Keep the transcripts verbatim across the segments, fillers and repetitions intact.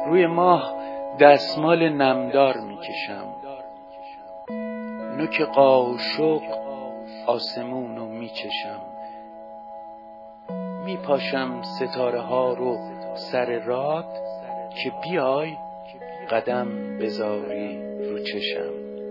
روی ماه دستمال نمدار میکشم، نوک قاشق آسمونو میچشم، میپاشم ستاره ها رو سر راد که بیای قدم بذاری رو چشم.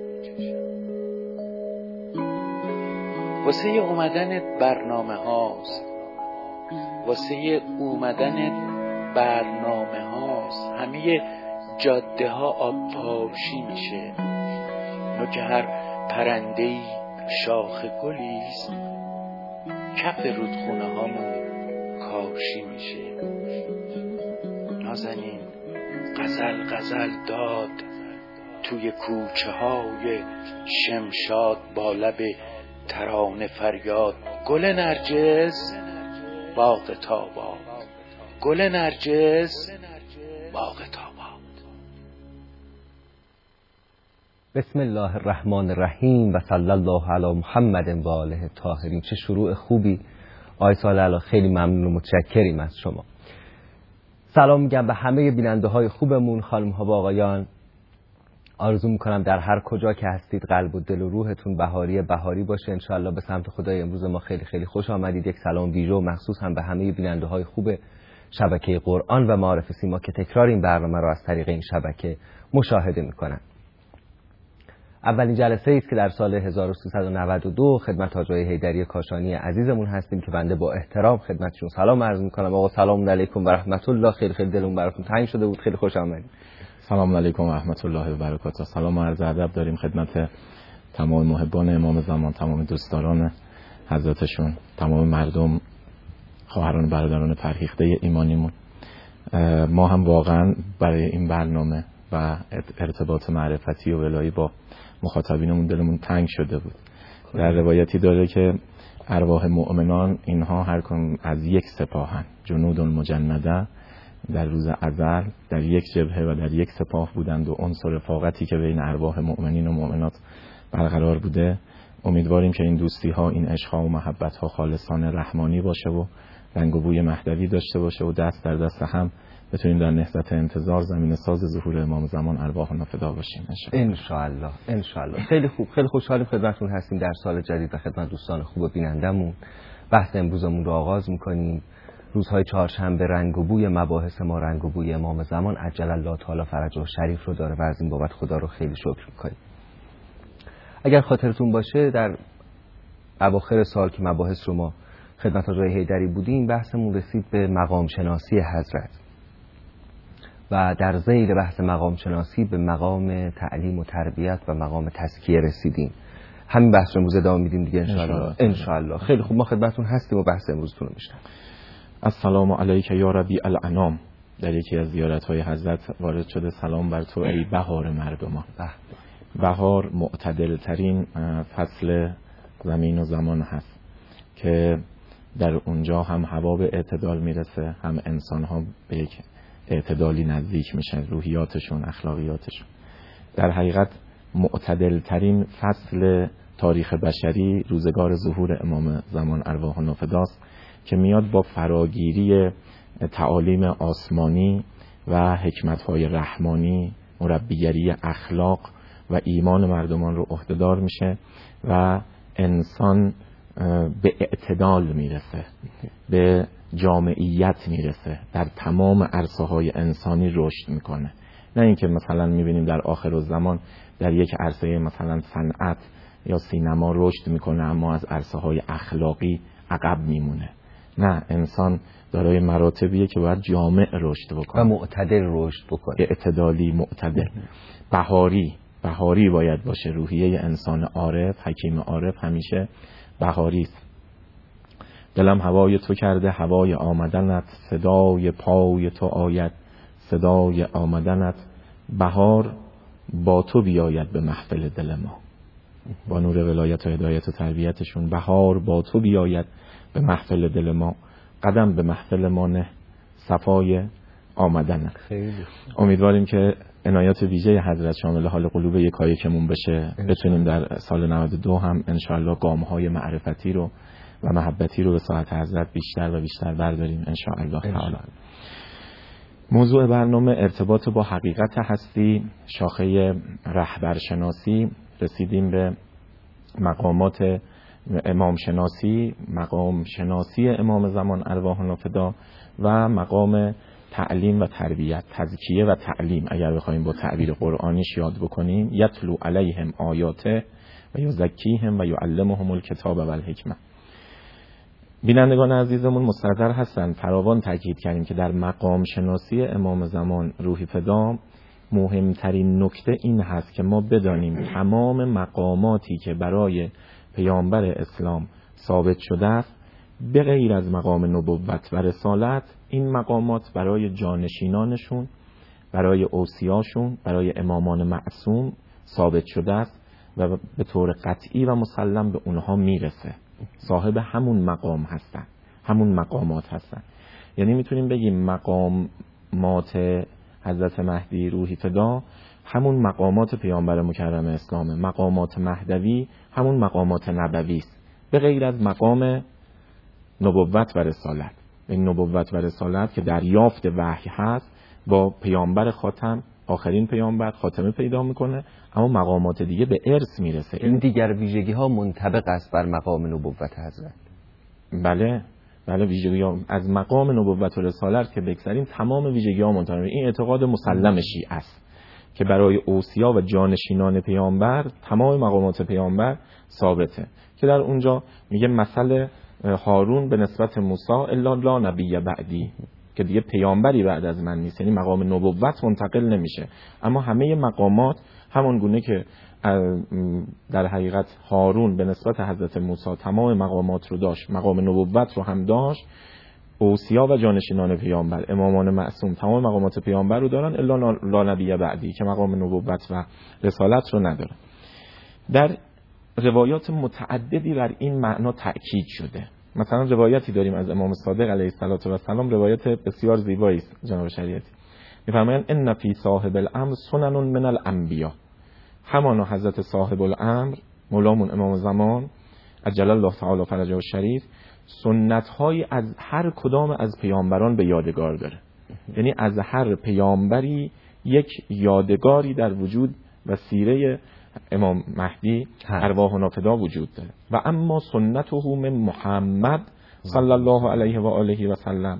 واسه اومدن برنامه هاست، واسه اومدن برنامه هاست، همه جاده ها آب پاشی میشه، نوک هر پرنده‌ای شاخ گلیست، کف رودخونه هامون کاشی میشه. نازنین غزل غزل داد توی کوچه های شمشاد، با لب ترانه فریاد، گل نرجس باغ تاباد، گل نرجس باغ تاباد. بسم الله الرحمن الرحیم و صلی الله علی محمد و آله الطاهرین. چه شروع خوبی آقای صالح، خیلی ممنون و متشکریم از شما. سلام میگم به همه بیننده های خوبمون، خانم ها و آقایان. آرزو میکنم در هر کجا که هستید قلب و دل و روحتون بهاری بهاری باشه انشاءالله. به سمت خدای امروز ما خیلی خیلی خوش آمدید. یک سلام ویژه و مخصوص هم به همه بیننده های خوب شبکه قرآن و معارف سیما که تکرار این برنامه رو از طریق این شبکه مشاهده میکنن. اولین جلسه است که در سال هزار و سیصد و نود و دو خدمت حاج آقای حیدری کاشانی عزیزمون هستیم که بنده با احترام خدمتشون سلام عرض میکنم. آقا سلام علیکم و رحمت الله. خیلی خیلی دلم براتون تنگ شده بود، خیلی خوش آمدید. سلام علیکم و رحمت الله و برکاته. سلام و عرض ادب داریم خدمت تمام محبان امام زمان، تمام دوستداران حضرتشون، تمام مردم، خواهران برادران فرهیخته ایمانیمون. ما هم واقعا برای این برنامه و ارتباط معرفتی و ولایی با مخاطبینمون دلمون تنگ شده بود. در روایتی داره که ارواح مؤمنان اینها هر کدوم از یک سپاهن، جنود مجنده، در روز ازل در یک جبهه و در یک سپاه بودند و عنصر رفاقتی که بین ارواح مؤمنین و مؤمنات برقرار بوده. امیدواریم که این دوستی ها، این عشق ها و محبت ها خالصان رحمانی باشه و رنگ و بوی مهدوی داشته باشه و دست در دست هم بتونیم در نهضت انتظار زمین ساز ظهور امام زمان ارواحنا فدا باشیم ان شاء الله. ان شاء الله. خیلی خوب، خیلی خوشحالیم خدمتتون هستیم در سال جدید و خدمت دوستان خوب بینندمون. بحث امروزمون رو آغاز می‌کنیم. روزهای چهارشنبه رنگ و بوی مباحث ما رنگ و بوی امام زمان عجل الله تعالی فرجه شریف رو داره و از این بابت خدا رو خیلی شکر می‌کنیم. اگر خاطرتون باشه در اواخر سال که مباحث رو ما خدمت حاج حیدری بودیم، بحثمون رسید به مقام شناسی حضرت و در ذیل بحث مقام شناسی به مقام تعلیم و تربیت و مقام تزکیه رسیدیم. همین بحث رو امروز ادامه میدیم دیگه انشاءالله. انشاءالله. خیلی خوب، ما خدمتتون هستیم و بحث امروزتون رو میشنویم. السلام علیک یا ربی الانام. در یکی از زیارت‌های حضرت وارد شده سلام بر تو ای بهار مردمان. بهار معتدل ترین فصل زمین و زمان هست که در اونجا هم هوا به اعتدال میرسه، هم انسان ها به یک اعتدالی نزدیک میشن، روحیاتشون، اخلاقیاتشون. در حقیقت معتدل ترین فصل تاریخ بشری روزگار ظهور امام زمان ارواحنا فداست که میاد با فراگیری تعالیم آسمانی و حکمت‌های رحمانی، مربیگری اخلاق و ایمان مردمان رو عهده‌دار میشه و انسان به اعتدال میرسه، به جامعیت میرسه، در تمام عرصه‌های انسانی رشد میکنه. نه اینکه مثلا میبینیم در آخر الزمان در یک عرصه مثلا صنعت یا سینما رشد میکنه اما از عرصه‌های اخلاقی عقب میمونه. نه، انسان دارای مراتبیه که باید جامع رشد بکنه و معتدل رشد بکنه، اعتدالی، معتدل، بهاری. بهاری باید باشه. روحیه انسان عارف، حکیم عارف همیشه بهاری است. دلم هوای تو کرده هوای آمدنت، صدای پای تو آید صدای آمدنت، بهار با تو بیاید به محفل دل ما. با نور ولایت و هدایت و تربیتشون بهار با تو بیاید به محفل دل ما، قدم به محفل ما نه صفای آمدنت. خیلی امیدواریم که عنایات ویژه حضرت شامل حال قلوب یکایکمون بشه، بتونیم در سال نود و دو هم انشاءالله گام‌های معرفتی رو و محبتی رو به ساعت حضرت بیشتر و بیشتر برداریم انشاءالله تعالی. موضوع برنامه ارتباط با حقیقت هستی، شاخه رهبرشناسی. رسیدیم به مقامات امام شناسی، مقام شناسی امام زمان ارواحنا فدا و مقام تعلیم و تربیت، تزکیه و تعلیم. اگر بخوایم با تعبیر قرآنیش یاد بکنیم، یتلو علیهم آیاته و یزکیهم و یعلمهم الکتاب و الحکمه. بینندگان عزیزمون مستحضر هستن، فراوان تاکید کردیم که در مقام شناسی امام زمان روحی فدا مهمترین نکته این هست که ما بدانیم تمام مقاماتی که برای پیامبر اسلام ثابت شده است به غیر از مقام نبوت و رسالت، این مقامات برای جانشینانشون، برای اوصیاشون، برای امامان معصوم ثابت شده است و به طور قطعی و مسلم به اونها میرسه. صاحب همون مقام هستن، همون مقامات هستن. یعنی میتونیم بگیم مقامات حضرت مهدی روحی فدا همون مقامات پیامبر مکرم اسلامه. مقامات مهدوی همون مقامات نبوی است، به غیر از مقام نبوت و رسالت. این نبوت و رسالت که دریافت وحی هست با پیامبر خاتم، آخرین پیامبر خاتمه پیدا میکنه، اما مقامات دیگه به ارث میرسه. این دیگر ویژگی ها منطبق است بر مقام نبوت حضرت. بله بله، ویژگی ها از مقام نبوت و رسالت که بگذریم تمام ویژگی ها منطبق. این اعتقاد مسلم شیعه است که برای اوصیا و جانشینان پیامبر تمام مقامات پیامبر ثابته، که در اونجا میگه مثل هارون به نسبت موسی الا لا نبی بعدی، که دیگه پیامبری بعد از من نیست، یعنی مقام نبوت منتقل نمیشه. اما همه مقامات همون گونه که در حقیقت هارون به نسبت حضرت موسی تمام مقامات رو داشت، مقام نبوت رو هم داشت، اوصیا و جانشینان پیامبر، امامان معصوم تمام مقامات پیامبر رو دارن الا لا نبی بعدی که مقام نبوت و رسالت رو نداره. در روایات متعددی بر این معنا تأکید شده. مثلا روایتی داریم از امام صادق علیه السلام، روایت بسیار زیبایی است جناب شریعتی. می‌فرمایند ان فی صاحب الامر سنن من الانبیاء. همانا حضرت صاحب الامر مولامون امام زمان عجل الله تعالی فرجه الشریف سنت‌های از هر کدام از پیامبران به یادگار داره. یعنی از هر پیامبری یک یادگاری در وجود و سیره امام مهدی ارواحنا فدا وجود داره. و اما سنته من محمد صلی الله علیه و آله و سلم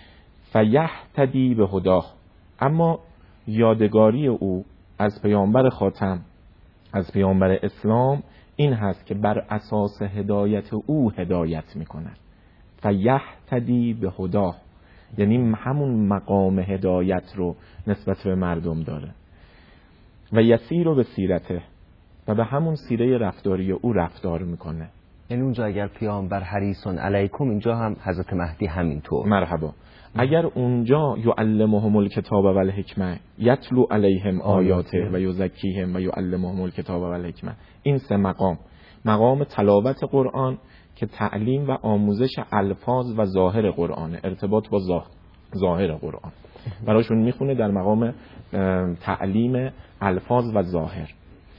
فیهتدی به هداه. اما یادگاری او از پیامبر خاتم، از پیامبر اسلام، این هست که بر اساس هدایت او هدایت میکند. فیهتدی به هداه، یعنی همون مقام هدایت رو نسبت به مردم داره. و یسیر به سیرته، و به همون سیره رفتاری او رفتار میکنه. یعنی اونجا اگر پیامبر حریصون علیکم، اینجا هم حضرت مهدی همینطور. مرحبا. اگر اونجا یعلمهم الکتاب و الحکمه، یتلو علیهم آیاته و یزکیهم و یعلمهم الکتاب و الحکمه، این سه مقام، مقام تلاوت قرآن که تعلیم و آموزش الفاظ و ظاهر قرآن، ارتباط با ظاهر قرآن براشون میخونه در مقام تعلیم الفاظ و ظاهر.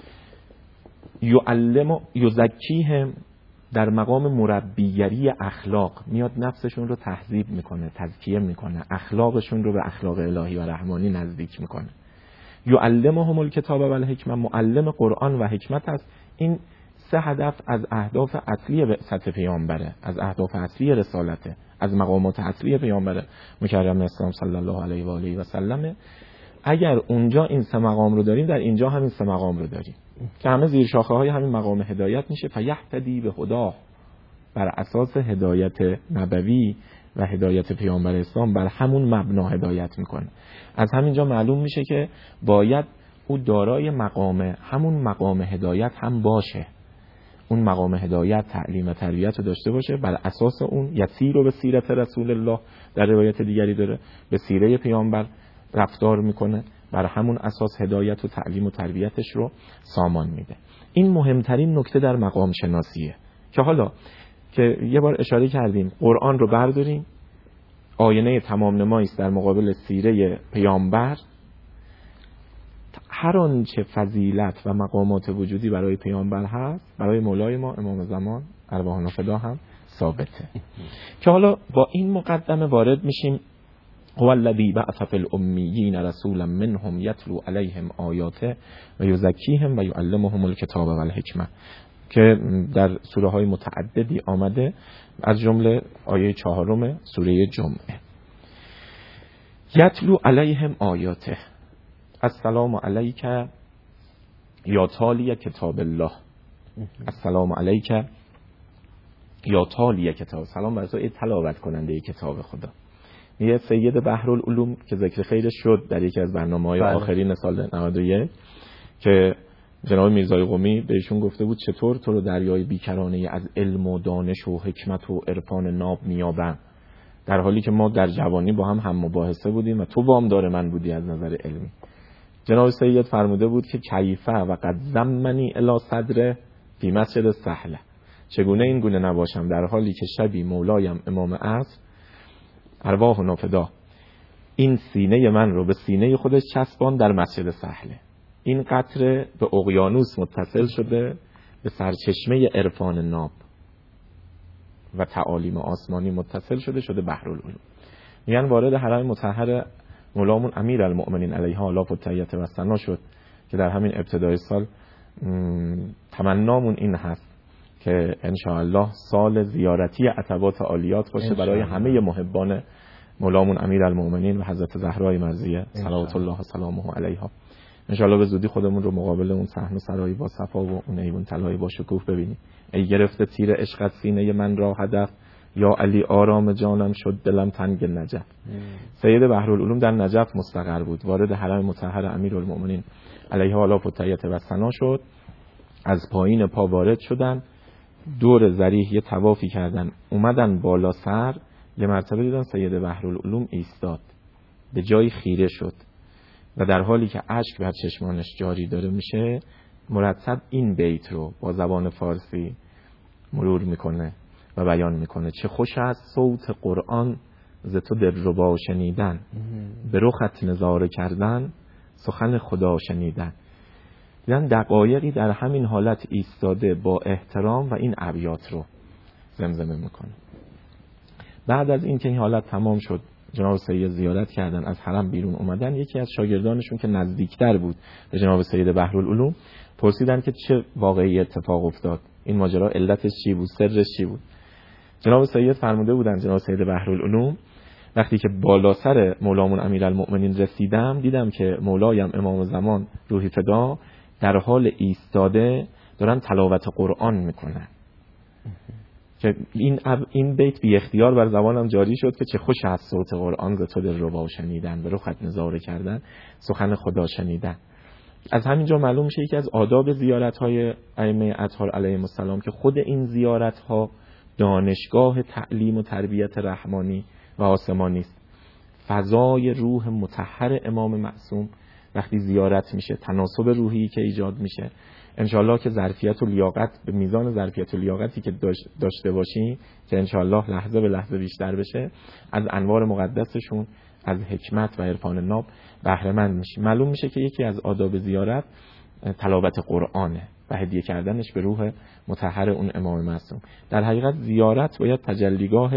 یعلم یزکیهم در مقام مربیگری اخلاق، میاد نفسشون رو تهذیب میکنه، تزکیه میکنه، اخلاقشون رو به اخلاق الهی و رحمانی نزدیک میکنه. یعلمهم الکتاب و الحکمه، معلم قرآن و حکمت است. این سه هدف از اهداف اصلی بعثت پیامبره، از اهداف اصلی رسالته، از مقامات اصلی پیامبر مکرم اسلام صلی الله علیه و آله و سلم. اگر اونجا این سه مقام رو داریم، در اینجا هم این سه مقام رو داریم که همه زیر شاخه های همین مقام هدایت میشه. فیهتدی به هداه، بر اساس هدایت نبوی و هدایت پیامبر اسلام بر همون مبنا هدایت میکنه. از همینجا معلوم میشه که باید او دارای مقام همون مقام هدایت هم باشه. اون مقام هدایت تعلیم و تربیت رو داشته باشه، بر اساس اون یسیر رو به سیرت رسول الله، در روایت دیگری داره به سیره پیامبر رفتار میکنه، بر همون اساس هدایت و تعلیم و تربیتش رو سامان میده. این مهمترین نکته در مقام شناسیه که حالا که یه بار اشاره کردیم، قرآن رو برداریم، آینه تمام نمایی است در مقابل سیره پیامبر. هر آنچه فضیلت و مقامات وجودی برای پیامبر هست، برای مولای ما امام زمان ارواحنا فدا هم ثابته. که حالا با این مقدمه وارد میشیم هو الذی بعث فی الامیین رسولا منهم یتلو علیهم آیاته و یزکیهم و یعلمهم الکتاب و الحکمه، که در سوره های متعددی آمده، از جمله آیه چهارم سوره جمعه. یتلو علیهم آیاته، السلام علیک یا تالی کتاب الله، السلام علیک یا تالی کتاب، سلام بر تو ای تلاوت کننده کتاب خدا. یه سید بحرالعلوم که ذکر خیرش شد در یکی از برنامه‌های بله. آخرین سال نود و یک، که جناب میرزای قمی بهشون گفته بود چطور تو رو دریای بیکرانه از علم و دانش و حکمت و عرفان ناب میابم، در حالی که ما در جوانی با هم هم مباحثه بودیم و تو وامدار من بودی از نظر علمی. جناب سید فرموده بود که کیفه و قد زمنی الی صدره فی مسجد سهله، چگونه این گونه نباشم در حالی که شبی مولایم امام عصر ارواح و نافدا این سینه من رو به سینه خودش چسبان در مسجد سهله. این قطره به اقیانوس متصل شده، به سرچشمه عرفان ناب و تعالیم آسمانی متصل شده، شده بحرالعلوم. میگن وارد حرم مطهر مولامون امیرالمؤمنین علیه آلاف التحیت و ثنا شد که در همین ابتدای سال تمنامون این هست که انشاءالله سال زیارتی عتبات عالیات باشه برای همه محبان مولامون امیرالمؤمنین و حضرت زهرای مرضیه صلوات الله و سلامه علیها. انشاءالله به زودی خودمون رو مقابل اون صحن سرایی با صفا و اون ایوان طلایی با شکوه ببینیم. ای گرفته تیر عشقت سینه من را هدف، یا علی آرام جانم شد دلم تنگ نجف. سید بحرالعلوم در نجف مستقر بود، وارد حرم مطهر امیرالمؤمنین علیه آلاف التحیت و ثنا شد، از پایین پا وارد شدن، دور ذریح یه طوافی کردن، اومدن بالا سر، یه مرتبه دیدن سید بحرالعلوم ایستاد، به جای خیره شد و در حالی که اشک بر چشمانش جاری داره میشه مرتب این بیت رو با زبان فارسی مرور میکنه و بیان میکنه: چه خوش است صوت قرآن ز تو دلربا شنیدن، به رخت نظاره کردن سخن خدا شنیدن. دیدن دقایقی در همین حالت ایستاده با احترام و این ابیات رو زمزمه میکنه. بعد از این که این حالت تمام شد، جناب سید زیارت کردن، از حرم بیرون اومدن، یکی از شاگردانشون که نزدیکتر بود به جناب سید بحرالعلوم پرسیدن که چه واقعی اتفاق افتاد، این ماجرا علتش چی بود، سرش چی بود. جناب سید فرموده بودن جناب سید بحرالعلوم وقتی که بالا سر مولامون امیرالمؤمنین رسیدم، دیدم که مولایم امام زمان روحی فدا در حال ایستاده دارن تلاوت قرآن میکنن، که این این بیت بی اختیار بر زبانم جاری شد که چه خوش است صوت قرآن ز تو دلربا شنیدن، به رخت نظاره کردن سخن خدا شنیدن. از همینجا معلوم میشه یکی از آداب زیارت‌های ائمه اطهار علیهم السلام که خود این زیارت‌ها دانشگاه تعلیم و تربیت رحمانی و آسمانی است. فضای روح مطهر امام معصوم وقتی زیارت میشه، تناسب روحی که ایجاد میشه، انشالله که ظرفیت و لیاقت به میزان ظرفیت و لیاقتی که داشته باشیم که انشالله لحظه به لحظه بیشتر بشه، از انوار مقدسشون، از حکمت و عرفان ناب بهره مند میشیم. معلوم میشه که یکی از آداب زیارت تلاوت قرآنه و هدیه کردنش به روح مطهر اون امام معصوم. در حقیقت زیارت باید تجلیگاه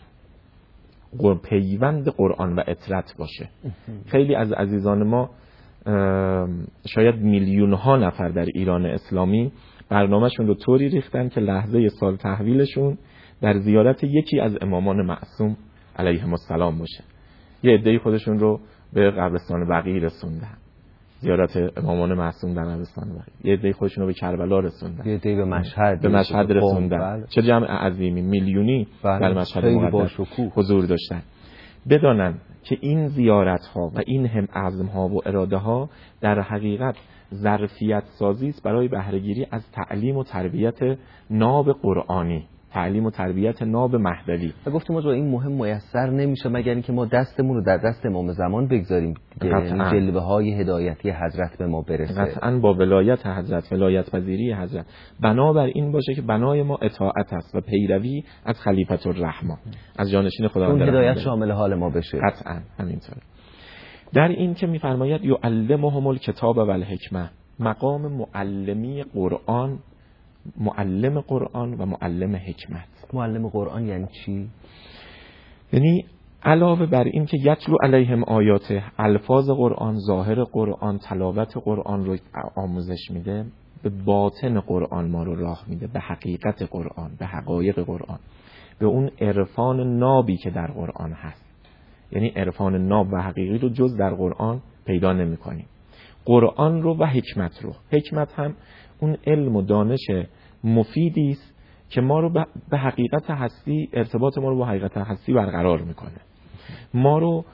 پیوند قرآن و اطرت باشه. خیلی از عزیزان ما، شاید میلیون ها نفر در ایران اسلامی، برنامهشون رو طوری ریختن که لحظه سال تحویلشون در زیارت یکی از امامان معصوم علیهم السلام باشه. یه عده‌ای خودشون رو به قبرستان بقیع رسوندن، زیارت امامان معصوم در قبرستان بقیع. یه عده‌ای خودشون رو به کربلا رسوندن، یه عده‌ای به مشهد به مشهد رسوندن. بله. چه جمع عظیمی، میلیونی بله. در مشهد مقدس حضور داشتن. بدانن که این زیارت ها و این هم عزم ها و اراده ها در حقیقت ظرفیت سازی است برای بهره‌گیری از تعلیم و تربیت ناب قرآنی، تعلیم و تربیت ناب مهدوی. و گفتیم ما این مهم میسر نمیشه مگر اینکه ما دستمون رو در دست امام زمان بگذاریم که جلوه های هدایتی حضرت به ما برسه. قطعاً با ولایت حضرت، ولایت پذیری حضرت. بنابر این باشه که بنای ما اطاعت است و پیروی از خلیفة الرحمن، از جانشین خداوند. اون هدایت شامل حال ما بشه. قطعاً همینطور. در این که می‌فرماید یعلمهم الکتاب و الحکمه، مقام معلمی قرآن، معلم قرآن و معلم حکمت. معلم قرآن یعنی چی؟ یعنی علاوه بر این که یتلو علیهم آیاته، الفاظ قرآن، ظاهر قرآن، تلاوت قرآن رو آموزش میده، به باطن قرآن ما رو راه میده، به حقیقت قرآن، به حقایق قرآن، به اون عرفان نابی که در قرآن هست. یعنی عرفان ناب و حقیقی رو جز در قرآن پیدا نمی کنیم. قرآن رو و حکمت رو. حکمت هم اون علم و دانش مفیدی است که ما رو به حقیقت هستی، ارتباط ما رو با حقیقت هستی برقرار میکنه. ما رو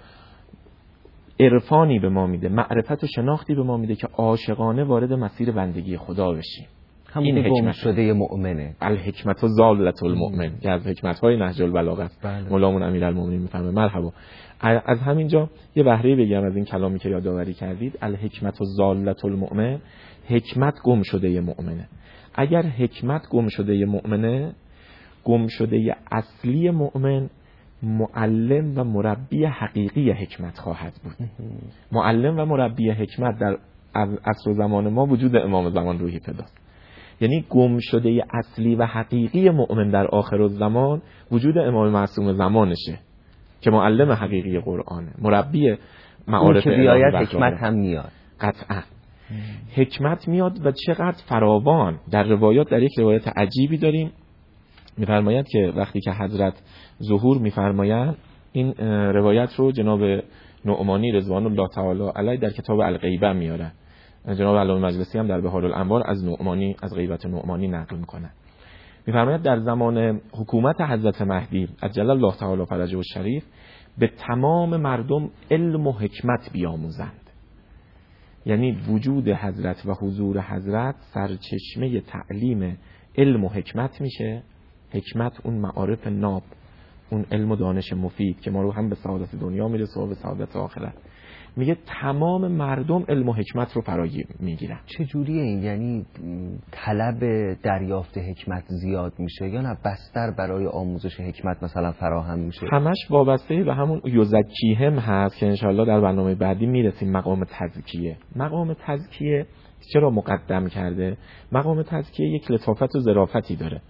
عرفانی به ما میده، معرفت و شناختی به ما میده که عاشقانه وارد مسیر بندگی خدا بشیم. همون گم شده مؤمنه. الحکمت و ضالت المؤمن که از حکمت‌های نهج البلاغه است. مولامون امیرالمومنین میفهمه. مرحبا. از همینجا یه بهره بگم از این کلامی که یادآوری کردید. الحکمت و ضالت المؤمن، حکمت گم شده مؤمنه. اگر حکمت گم شده مؤمنه، گم شده اصلی مؤمن معلم و مربی حقیقی حکمت خواهد بود. معلم و مربی حکمت در عصر و زمان ما وجود امام زمان روحی فداست. یعنی گم شده اصلی و حقیقی مؤمن در آخر الزمان وجود امام معصوم زمانشه که معلم حقیقی قرآنه، مربی معارف الهی. بیاید حکمت هم میاد. قطعا حکمت میاد و چقدر فراوان. در روایات، در یک روایت عجیبی داریم میفرماید که وقتی که حضرت ظهور میفرمایند، این روایت رو جناب نعمانی رضوان الله تعالی علیه در کتاب الغیبه میاره، جناب علامه مجلسی هم در بهار الانوار از نعمانی، از غیبت نعمانی نقل میکنه. میفرماید در زمان حکومت حضرت مهدی عجل الله تعالی فرجه الشریف به تمام مردم علم و حکمت بیاموزند. یعنی وجود حضرت و حضور حضرت سرچشمه تعلیم علم و حکمت میشه. حکمت اون معارف ناب، اون علم و دانش مفید که ما رو هم به سعادت دنیا میرسه و به سعادت آخرت. میگه تمام مردم علم و حکمت رو فرا میگیرن. چه جوریه این؟ یعنی طلب دریافت حکمت زیاد میشه یا نه بستر برای آموزش حکمت مثلا فراهم میشه؟ همش وابسته به همون یزکیهم هست که انشالله در برنامه بعدی میرسیم. مقام تزکیه. مقام تزکیه چرا مقدم کرده؟ مقام تزکیه یک لطافت و ظرافتی داره.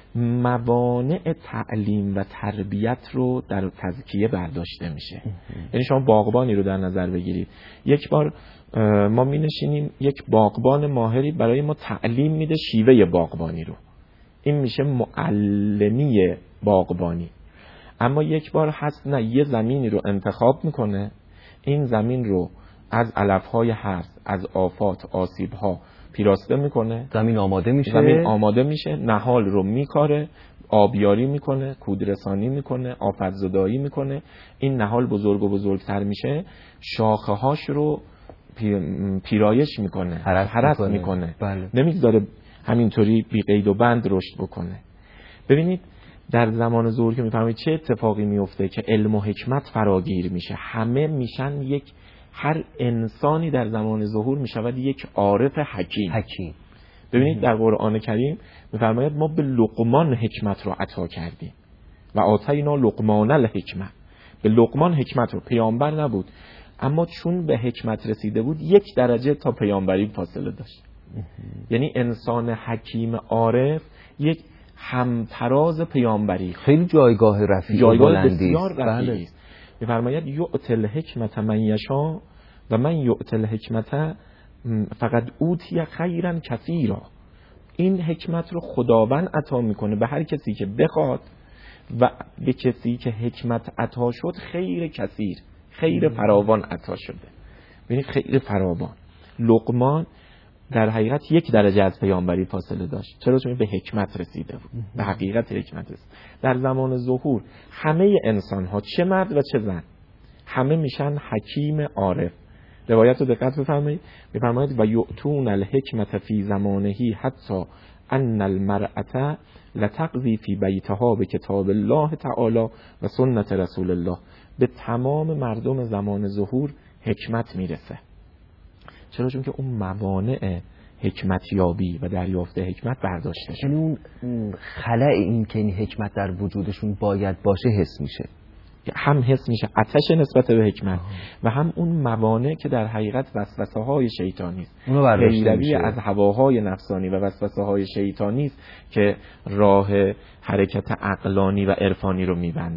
موانع تعلیم و تربیت رو در تزکیه برداشته میشه. یعنی شما باغبانی رو در نظر بگیرید. یک بار ما می نشینیم، یک باغبان ماهری برای ما تعلیم میده شیوه باغبانی رو. این میشه معلمی باغبانی. اما یک بار هست نه، یه زمینی رو انتخاب میکنه، این زمین رو از علفهای هرز، از آفات، آسیبها پیراسته میکنه، زمین آماده میشه، زمین آماده میشه، نهال رو میکاره، آبیاری میکنه، کودرسانی میکنه، آفتزدایی میکنه. این نهال بزرگ و بزرگتر میشه، شاخه هاش رو پیرایش میکنه، حرس میکنه, میکنه. بله. نمیگذاره همینطوری بی قید و بند رشد بکنه. ببینید در زمان ظهور که میفهمید چه اتفاقی میفته که علم و حکمت فراگیر میشه. همه میشن یک، هر انسانی در زمان ظهور میشود یک عارف حکیم. حکیم. ببینید در قرآن کریم میفرماید ما به لقمان حکمت رو عطا کردیم و آتینا لقمان الحکمت. به لقمان حکمت رو، پیامبر نبود اما چون به حکمت رسیده بود یک درجه تا پیامبری فاصله داشت. یعنی انسان حکیم عارف یک همتراز پیامبری، خیلی جایگاه رفیع، جایگاه بسیار رفیعی است. میفرماید یؤتی الحکمت من یشاء و من یؤتی الحکمت فقط اوتی خیرا کثیرا. این حکمت رو خداوند عطا میکنه به هر کسی که بخواد و به کسی که حکمت عطا شد خیر کثیر، خیر فراوان عطا شده. ببینید خیر فراوان. لقمان در حقیقت یک درجه از پیامبری فاصله داشت. چرا؟ چون به حکمت رسیده بود، به حقیقت حکمت رسید. در زمان ظهور همه انسان ها چه مرد و چه زن همه میشن حکیم عارف. روایت رو دقت بفرمایید. میفرماید و یؤتون الحکمت فی زمانه حتی ان المرأة لتقضی فی بیتها به کتاب الله تعالی و سنت رسول الله. به تمام مردم زمان ظهور حکمت میرسه. چرا؟ چون که اون موانع حکمت یابی و دریافت حکمت برداشته شد. یعنی اون خلأ این که این حکمت در وجودشون باید باشه حس میشه، هم حس میشه آتش نسبت به حکمت آه. و هم اون موانع که در حقیقت وسوسه های شیطانی است، پیروی از هواهای نفسانی و وسوسه های شیطانی است که راه حرکت عقلانی و عرفانی رو میبنده.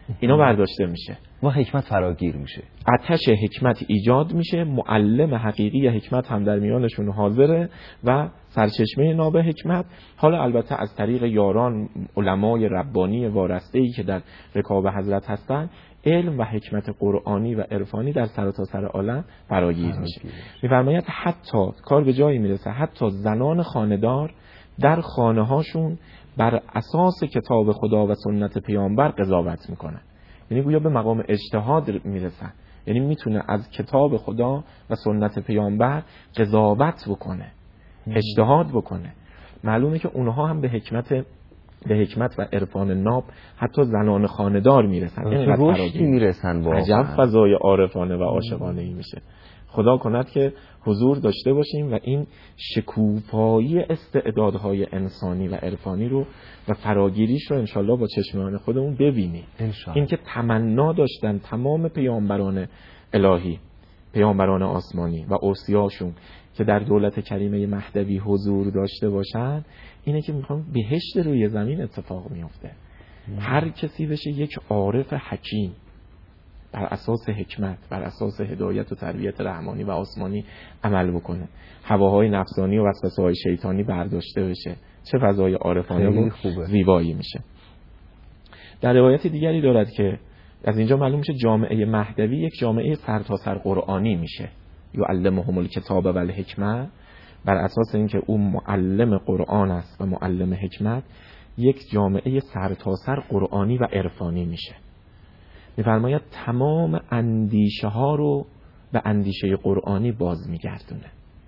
اینا برداشته میشه و حکمت فراگیر میشه، آتش حکمت ایجاد میشه، معلم حقیقی حکمت هم در میانشون حاضره و سرچشمه ناب حکمت. حالا البته از طریق یاران علمای ربانی وارسته‌ای که در رکاب حضرت هستن، علم و حکمت قرآنی و عرفانی در سرتاسر عالم فراگیر میشه. میفرماید حتی کار به جایی میرسه حتی زنان خانه‌دار در خانه هاشون بر اساس کتاب خدا و سنت پیامبر قضاوت میکنن، یعنی گویا به مقام اجتهاد میرسن، یعنی میتونه از کتاب خدا و سنت پیامبر قضاوت بکنه، اجتهاد بکنه. معلومه که اونها هم به حکمت به حکمت و عرفان ناب حتی زنان خانه‌دار میرسن، یعنی رشدی میرسن. واقعا عجب فضای عارفانه و عاشقانه ای میشه. خدا کند که حضور داشته باشیم و این شکوفایی استعدادهای انسانی و عرفانی رو و فراگیریش رو انشالله با چشمان خودمون ببینیم. این که تمنا داشتن تمام پیامبران الهی، پیامبران آسمانی و اوصیاشون که در دولت کریمه مهدوی حضور داشته باشن، اینه که میخوام بهشت روی زمین اتفاق میفته. هر کسی بشه یک عارف حکیم بر اساس حکمت، بر اساس هدایت و تربیت رحمانی و آسمانی عمل بکنه، هواهای نفسانی و وسوسه‌های شیطانی برداشته بشه، چه فضای عارفانه و زیبایی میشه. در روایت دیگری دارد که از اینجا معلوم میشه جامعه مهدوی یک جامعه سرتاسر قرآنی میشه. یعلمهم الکتاب و الحکمه، بر اساس اینکه او معلم قرآن است و معلم حکمت، یک جامعه سرتاسر قرآنی و عرفانی میشه. میفرماید تمام اندیشه ها رو به اندیشه قرآنی باز میگردونه.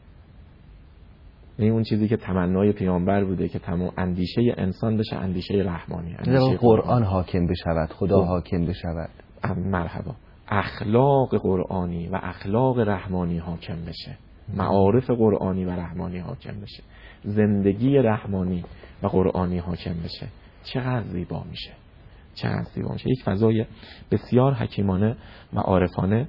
یعنی اون چیزی که تمنای پیامبر بوده که تمام اندیشه انسان بشه اندیشه رحمانی، اندیشه قرآن حاکم بشود، خدا او. حاکم بشود. مرحبا. اخلاق قرآنی و اخلاق رحمانی حاکم بشه، معارف قرآنی و رحمانی حاکم بشه، زندگی رحمانی و قرآنی حاکم بشه. چقدر زیبا میشه، چقدر زیبا میشه. یک فضای بسیار حکیمانه و عارفانه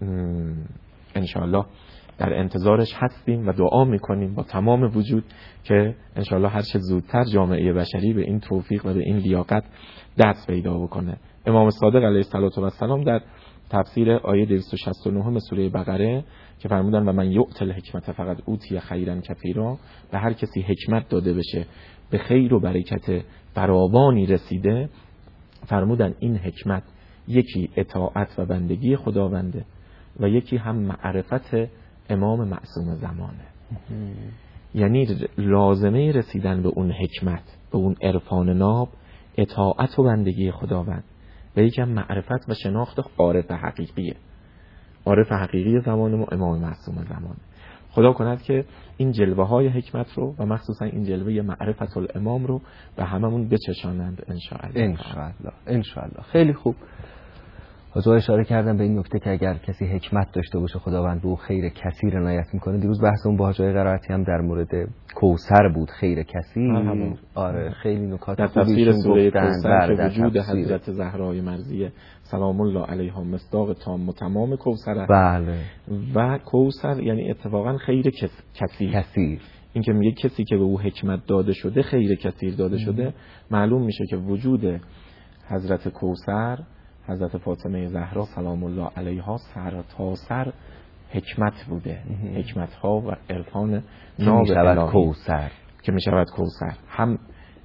انشاءالله در انتظارش هستیم و دعا میکنیم با تمام وجود که انشاءالله هر چه زودتر جامعه بشری به این توفیق و به این لیاقت دست پیدا بکنه. امام صادق علیه السلام در تفسیر آیه دویست و شصت و نه سوره بقره که فرمودن و من یؤت الحکمت فقط اوتی خیرا کثیرا، به هر کسی حکمت داده بشه به خیر و برکت فراوانی رسیده، فرمودن این حکمت یکی اطاعت و بندگی خداونده و یکی هم معرفت امام معصوم زمانه. یعنی لازمه رسیدن به اون حکمت، به اون عرفان ناب، اطاعت و بندگی خداوند و یکی هم معرفت و شناخت عارف حقیقیه. عارف حقیقی زمان ما امام معصوم زمانه. خدا کند که این جلوه های حکمت رو و مخصوصا این جلوه معرفت الامام رو به هممون بچشانند انشاءالله. انشاءالله انشاءالله. خیلی خوب. حضور اشاره کردم به این نکته که اگر کسی حکمت داشته باشه خداوند به او خیر کثیر عنایت میکنه. دیروز بحثمون با حاج آقای قرائتی هم در مورد کوثر بود، خیر کثیر. آره خیلی نکات در تفسیر سوره کوثر که وجود حضرت زهرای مرضیه سلام الله علیها مصداق تام و تمام کوثر. بله. و کوثر یعنی اتفاقا خیر کثیر. کثیر. این که میگه کسی که به او حکمت داده شده، خیر کثیر داده شده، معلوم میشه که وجود حضرت کوثر، حضرت فاطمه زهرا سلام الله علیها سر تا سر حکمت بوده، حکمت ها و عرفان ناب الهی کوثر که می شود کوثر. هم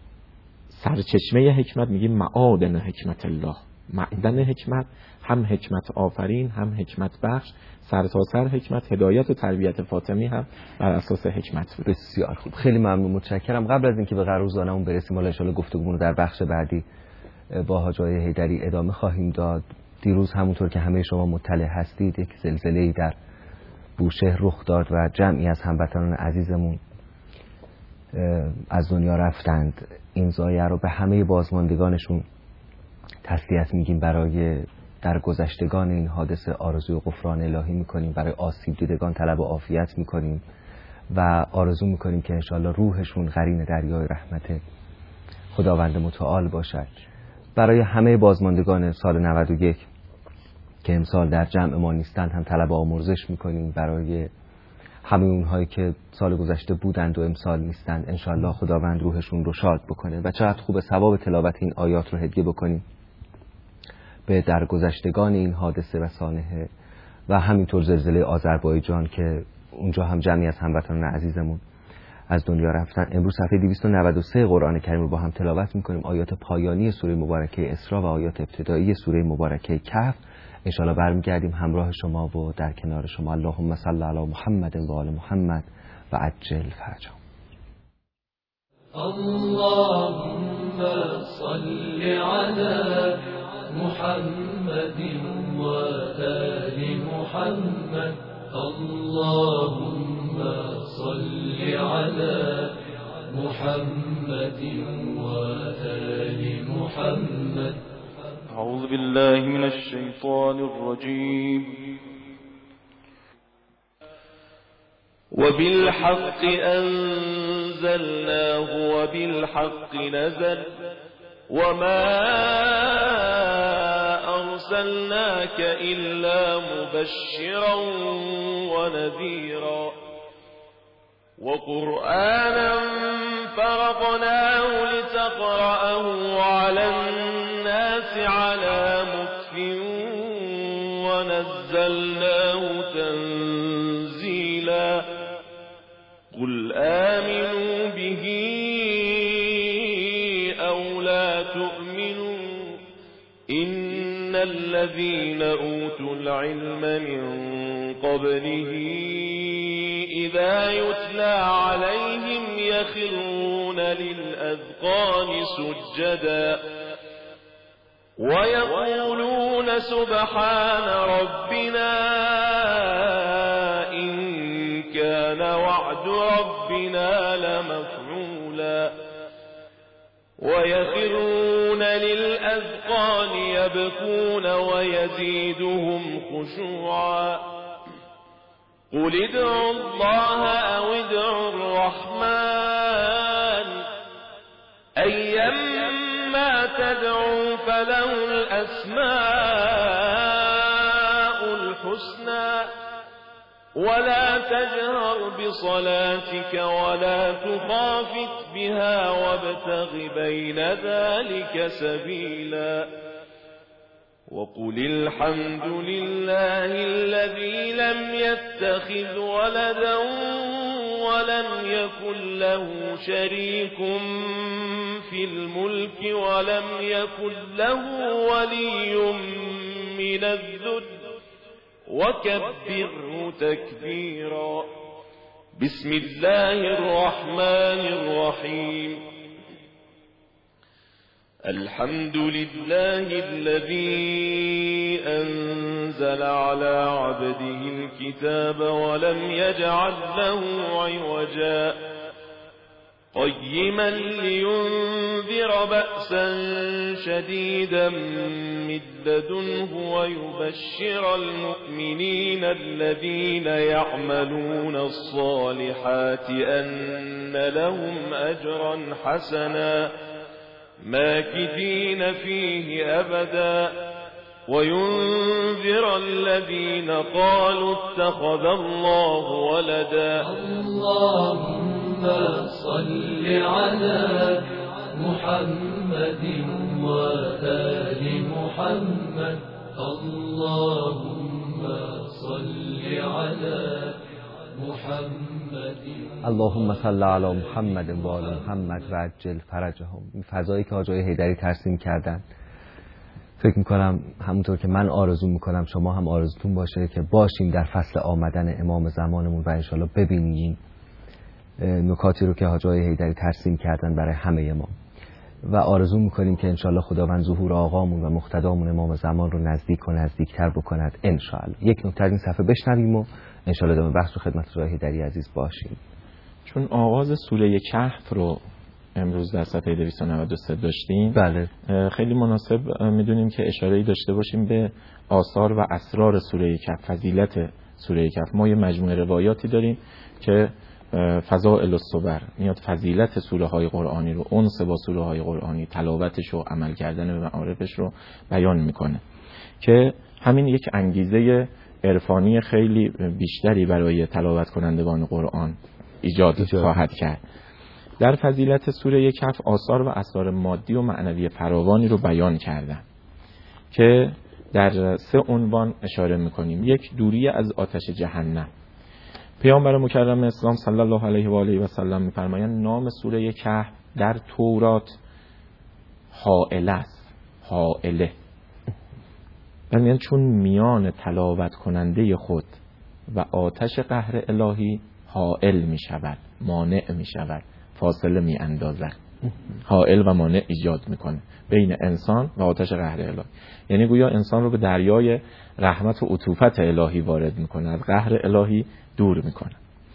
سرچشمه حکمت، میگیم معادن حکمت الله، معدن حکمت، هم حکمت آفرین، هم حکمت بخش، سر تا سر حکمت. هدایت و تربیت فاطمی هم بر اساس حکمت بوده. بسیار خوب، خیلی ممنون، متشکرم. قبل از اینکه به قراردادمون برسیم، حالا ان شاءالله گفتگومون رو در بخش بعدی با حاج آقای حیدری ادامه خواهیم داد. دیروز همونطور که همه شما مطلع هستید یک زلزله‌ای در بوشهر رخ داد و جمعی از هموطنان عزیزمون از دنیا رفتند. این ضایعه رو به همه بازماندگانشون تسلیت میگیم. برای در گذشتگان این حادثه آرزوی غفران الهی میکنیم، برای آسیب دیدگان طلب و عافیت میکنیم و آرزو میکنیم که انشالله روحشون قرین دریای رحمت خداوند متعال باشد. برای همه بازماندگان سال نود و یک که امسال در جمع ما نیستند هم طلب آمرزش میکنیم. برای همه اونهایی که سال گذشته بودند و امسال نیستند، انشالله خداوند روحشون رو شاد بکنه و چقدر خوب ثواب تلاوت این آیات رو هدیه بکنیم به درگذشتگان این حادثه و سانحه و همینطور زلزله آذربایجان که اونجا هم جمعی از هموطنان عزیزمون از دنیا رفتن. امروز صفحه دویست و نود و سه قرآن کریم رو با هم تلاوت میکنیم، آیات پایانی سوره مبارکه اسراء و آیات ابتدایی سوره مبارکه کهف. انشاءالله برمیگردیم همراه شما و در کنار شما. اللهم صل علی محمد و آل محمد و عجل فرجهم. اللهم صل على محمد و آل محمد. اللهم صل على محمد و آل محمد. أعوذ بالله من الشيطان الرجيم. وبالحق أنزلناه وبالحق نزل وما أرسلناك إلا مبشرا ونذيرا وقرآنا فرقناه لتقرأه على الناس على مكث ونزلناه تنزيلا. قل آمنوا به أو لا تؤمنوا إن الذين أوتوا العلم من قبله إذا يتلى عليهم يخرون للأذقان سجدا ويقولون سبحان ربنا إن كان وعد ربنا لمفعولا ويخرون للأذقان يبكون ويزيدهم خشوعا. قل ادعوا الله أو ادعوا الرحمن أيما تدعوا فله الأسماء الحسنى ولا تجهر بصلاتك ولا تخافت بها وابتغ بين ذلك سبيلا. وقل الحمد لله الذي لم يتخذ ولدا ولم يكن له شريك في الملك ولم يكن له ولي من الذل وكبره تكبيرا. بسم الله الرحمن الرحيم. الحمد لله الذي أنزل على عبده الكتاب ولم يجعل له عوجا قيما لينذر بأسا شديدا من لدنه ويبشر المؤمنين الذين يعملون الصالحات أن لهم أجرا حسنا ماكثين فيه أبدا وينذر الذين قالوا اتخذ الله ولدا. اللهم صل على محمد وآل محمد. اللهم صل على محمد. اللهم صل علی محمد و آل محمد و عجل فرجهم. این فضایی که آقای حیدری ترسیم کردن فکر میکنم همونطور که من آرزو میکنم شما هم آرزوتون باشه که باشیم در فصل آمدن امام زمانمون و انشالله ببینیم نکاتی رو که آقای حیدری ترسیم کردن برای همه ما و آرزو میکنیم که انشالله خداوند ظهور آقامون و مقتدامون امام زمان رو نزدیک و نزدیکتر بکند انشالله. یک نکته از این صفحه بشنویم و انشالله ادامه بحث رو خدمت آقای حیدری عزیز باشیم. چون آغاز سوره کهف رو امروز در صفحه دویست و نود و سه داشتیم، بله خیلی مناسب میدونیم که اشاره‌ای داشته باشیم به آثار و اسرار سوره کهف، فضیلت سوره کهف. ما یه مجموعه روایاتی داریم که فضائل الصور میاد فضیلت سوره های قرآنی رو، انس با سوره های قرآنی، تلاوتش و عمل کردن به معارفش رو بیان میکنه که همین یک انگیزه عرفانی خیلی بیشتری برای تلاوت کنندگان قرآن ایجاد خواهد کرد. در فضیلت سوره کهف آثار و اسرار مادی و معنوی فراوانی رو بیان کردن که در سه عنوان اشاره میکنیم. یک، دوری از آتش جهنم. پیامبر مکرم اسلام صلی الله علیه و آله و سلم میفرمایند نام سوره کهف در تورات حائله است. حائله یعنی چون میان تلاوت کننده خود و آتش قهر الهی حائل می شود، مانع می شود، فاصله می اندازد، حائل و مانع ایجاد میکنه بین انسان و آتش قهر الهی. یعنی گویا انسان رو به دریای رحمت و عطوفت الهی وارد میکنه، از قهر الهی دور میکنه.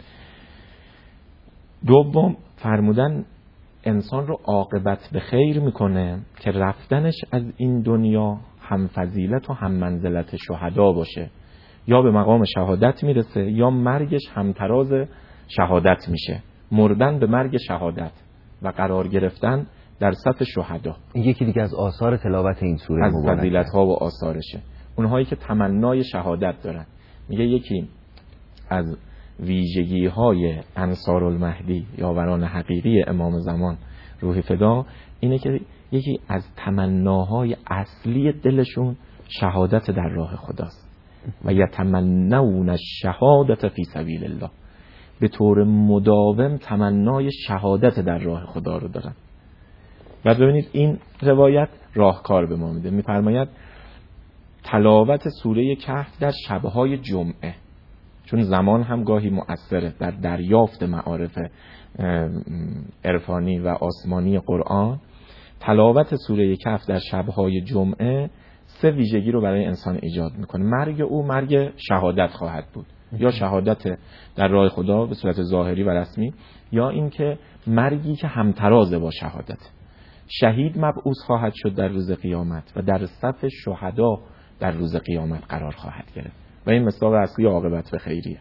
دوم، فرمودن انسان رو عاقبت به خیر میکنه که رفتنش از این دنیا هم فضیلت و هم منزلت شهدا باشه، یا به مقام شهادت میرسه یا مرگش همتراز شهادت میشه، مردن به مرگ شهادت و قرار گرفتن در صف شهدا. این یکی دیگه از آثار تلاوت این سوره از مبارکه، فضیلت ها و آثارشه. اونهایی که تمنای شهادت دارن، میگه یکی از ویژگی های انصار المهدی یاوران حقیقی امام زمان روح فدا اینه که یکی از تمناهای اصلی دلشون شهادت در راه خداست و یتمنون الشهادت فی سبیل الله، به طور مداوم تمنای شهادت در راه خدا رو دارن. و ببینید این روایت راهکار به ما میده، میفرماید تلاوت سوره کهف در شبهای جمعه، چون زمان هم گاهی مؤثره در دریافت معارف عرفانی و آسمانی قرآن. تلاوت سوره کهف در شبهای جمعه سه ویژگی رو برای انسان ایجاد میکنه. مرگ او مرگ شهادت خواهد بود، یا شهادت در راه خدا به صورت ظاهری و رسمی، یا اینکه مرگی که همتراز با شهادت. شهید مبعوث خواهد شد در روز قیامت و در صف شهدا در روز قیامت قرار خواهد گرفت و این مصداق اصلی عاقبت به خیریه.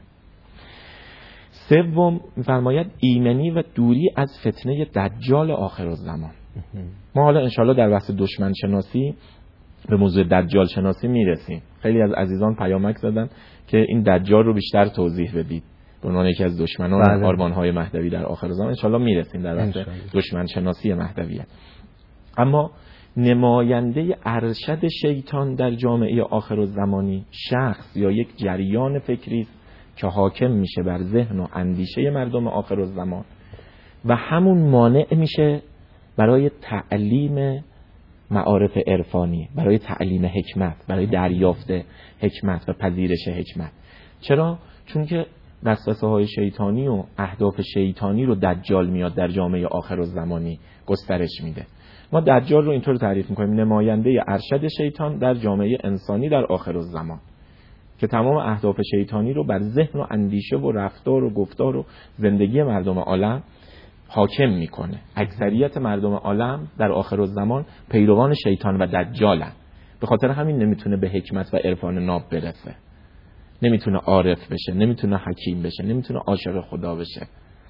سوم، می‌فرماید ایمنی و دوری از فتنه دجال آخرالزمان. ما حالا انشالله در بحث دشمن شناسی به موضوع دجال شناسی میرسیم. خیلی از عزیزان پیامک زدن که این دجال رو بیشتر توضیح بدید به عنوان یکی از دشمنان آرمان‌های مهدوی در آخر زمان. انشالله میرسیم در بحث دشمن شناسی مهدویت. اما نماینده ارشد شیطان در جامعه آخرالزمانی شخص یا یک جریان فکری که حاکم میشه بر ذهن و اندیشه مردم آخرالزمان و همون مانع میشه برای تعلیم معارف عرفانی، برای تعلیم حکمت، برای دریافت حکمت و پذیرش حکمت. چرا؟ چون که وسوسه های شیطانی و اهداف شیطانی رو دجال میاد در جامعه آخرالزمانی گسترش میده. ما دجال رو اینطور تعریف میکنیم نماینده ارشد شیطان در جامعه انسانی در آخرالزمان که تمام اهداف شیطانی رو بر ذهن و اندیشه و رفتار و گفتار و زندگی مردم عالم حاکم میکنه. اکثریت مردم عالم در آخرالزمان پیروان شیطان و دجالن، به خاطر همین نمیتونه به حکمت و عرفان ناب برسه، نمیتونه عارف بشه، نمیتونه حکیم بشه، نمیتونه عاشق خدا بشه.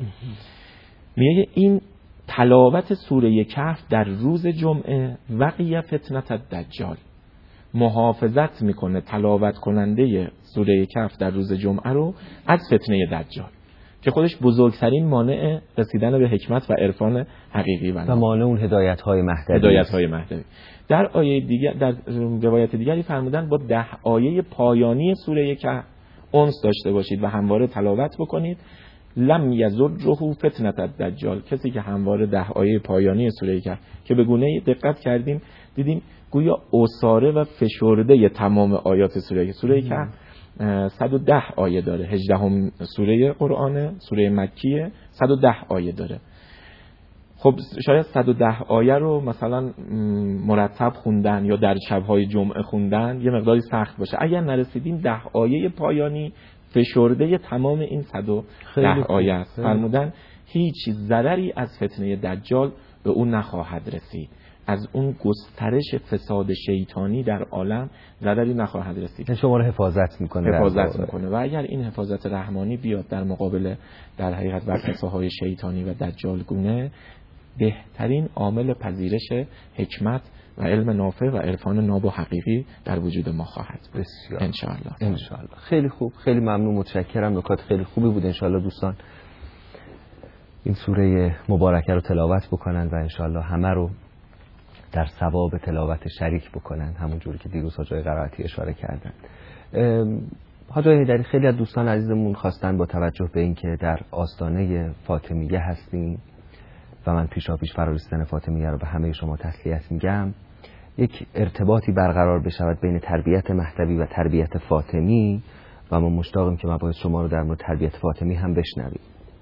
میگه این تلاوت سوره کهف در روز جمعه وقی فتنة الدجال، محافظت میکنه تلاوت کننده سوره کهف در روز جمعه رو از فتنه دجال که خودش بزرگترین مانع رسیدن به حکمت و عرفان حقیقی و مانع اون هدایت های مهدوی. هدایت های مهدوی. در آیه دیگر، در روایت دیگری فرمودن با ده آیه پایانی سوره کهف انس داشته باشید و همواره تلاوت بکنید. لم یضره فتنة الدجال، کسی که همواره ده آیه پایانی سوره کهف که به گونه دقت کردیم دیدیم گویا اساره و فشرده تمام آیات سوره کهف. سوره کهف صد و ده آیه داره، هجدهم سوره قرآنه، سوره مکیه، صد و ده آیه داره. خب شاید صد و ده آیه رو مثلا مرتب خوندن یا در شب‌های جمعه خوندن یه مقداری سخت باشه. اگر نرسیدیم ده آیه پایانی فشرده تمام این صد و ده آیه است. فرمودن هیچ ضرری از فتنه دجال به اون نخواهد رسید، از اون گسترش فساد شیطانی در عالم ضرری نخواهد رسید. شما رو حفاظت میکنه حفاظت میکنه و اگر این حفاظت رحمانی بیاد در مقابل در حقیقت وسوسه‌های شیطانی و دجال گونه، بهترین عامل پذیرش حکمت و علم نافع و عرفان ناب و حقیقی در وجود ما خواهد بود. بسیار انشاءالله. انشاءالله. خیلی خوب، خیلی ممنون، متشکرم. نکات خیلی خوبی بود. انشاءالله دوستان این سوره مبارکه رو تلاوت بکنن و انشاءالله همه رو در ثواب تلاوت شریک بکنن، همون جوری که دیروز حاج آقای قرائتی اشاره کردن. حاج آقای حیدری، خیلی از دوستان عزیزمون خواستن با توجه به اینکه در آستانه فاطمیه هستیم و من پیشا پیش فرارسیدن فاطمیه رو به همه شما تسلیت میگم، یک ارتباطی برقرار بشود بین تربیت مهدوی و تربیت فاطمی و ما مشتاقیم که مباحث شما رو در مورد تربیت فاطمی هم بشنویم.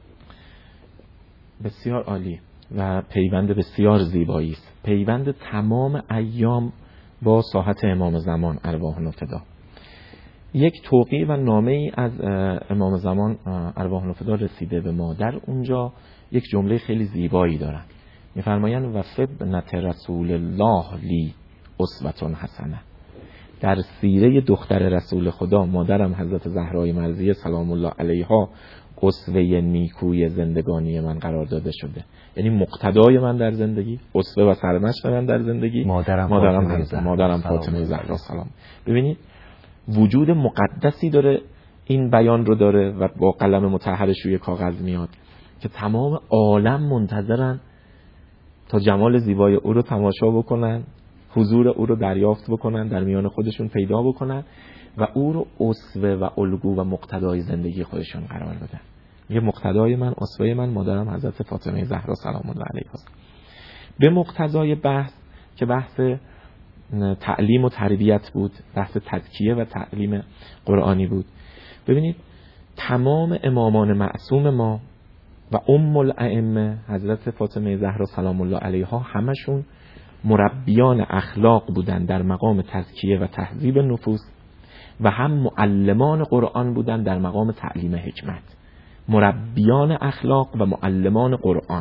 بسیار عالی و پیوند بسیار زیبایی است، پیوند تمام ایام با ساحت امام زمان ارواحنا فدا. یک توقیع و نامه ای از امام زمان ارواحنا فدا رسیده به ما، در اونجا یک جمله خیلی زیبایی دارن، میفرمایند و فبنت رسول الله لی اسوة حسنه. در سیره دختر رسول خدا مادرم حضرت زهرای مرضیه سلام الله علیها اسوه نیکوی زندگانی من قرار داده شده، یعنی مقتدای من در زندگی، اسوه و سرمشق من در زندگی مادرم مادرم فاطمه زهرا مادرم فاطمه زهرا سلام. ببینید وجود مقدسی داره، این بیان رو داره و با قلم مطهرش روی کاغذ میاد که تمام عالم منتظرن تا جمال زیبای او رو تماشا بکنن، حضور او رو دریافت بکنن، در میان خودشون پیدا بکنن و او رو اسوه و الگو و مقتدای زندگی خودشون قرار بدن. یه مقتدای من، اسوه من مادرم حضرت فاطمه زهرا سلام الله علیها است. به مقتضای بحث که بحث تعلیم و تربیت بود، بحث تزکیه و تعلیم قرآنی بود، ببینید تمام امامان معصوم ما و ام الائمه حضرت فاطمه زهرا سلام الله علیها همشون مربیان اخلاق بودن در مقام تزکیه و تهذیب نفوس و هم معلمان قرآن بودن در مقام تعلیم حکمت. مربیان اخلاق و معلمان قرآن.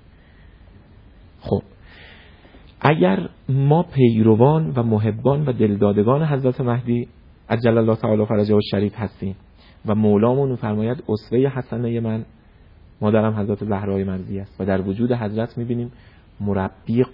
خب اگر ما پیروان و محبان و دلدادگان حضرت مهدی عجل الله تعالی فرجه الشریف هستیم و مولامون می‌فرماید اسوه حسنه من مادرم حضرت زهرای مرضیه است و در وجود حضرت می‌بینیم مربی